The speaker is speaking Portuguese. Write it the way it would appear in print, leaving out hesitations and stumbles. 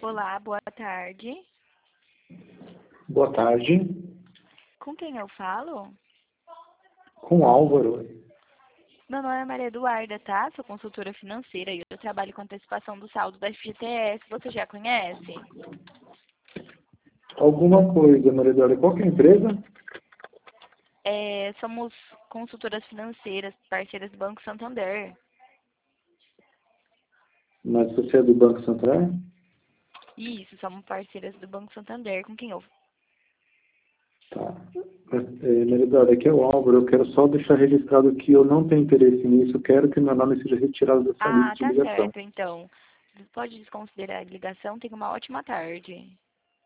Olá, boa tarde. Boa tarde, Com quem eu falo? com Álvaro. Meu nome é Maria Eduarda, tá? Sou consultora financeira e eu trabalho com antecipação do saldo da FGTS. Você já conhece? Alguma coisa, Maria Eduarda, qual que é a empresa? Somos consultoras financeiras, parceiras do Banco Santander. Mas você é do Banco Santander? Isso, somos parceiras do Banco Santander. Com quem eu... Tá. Maria Eduarda, aqui é o Álvaro. Eu quero só deixar registrado que eu não tenho interesse nisso. Eu quero que meu nome seja retirado dessa lista Ah, de tá ligação. certo, então. Pode desconsiderar a ligação. Tenha uma ótima tarde.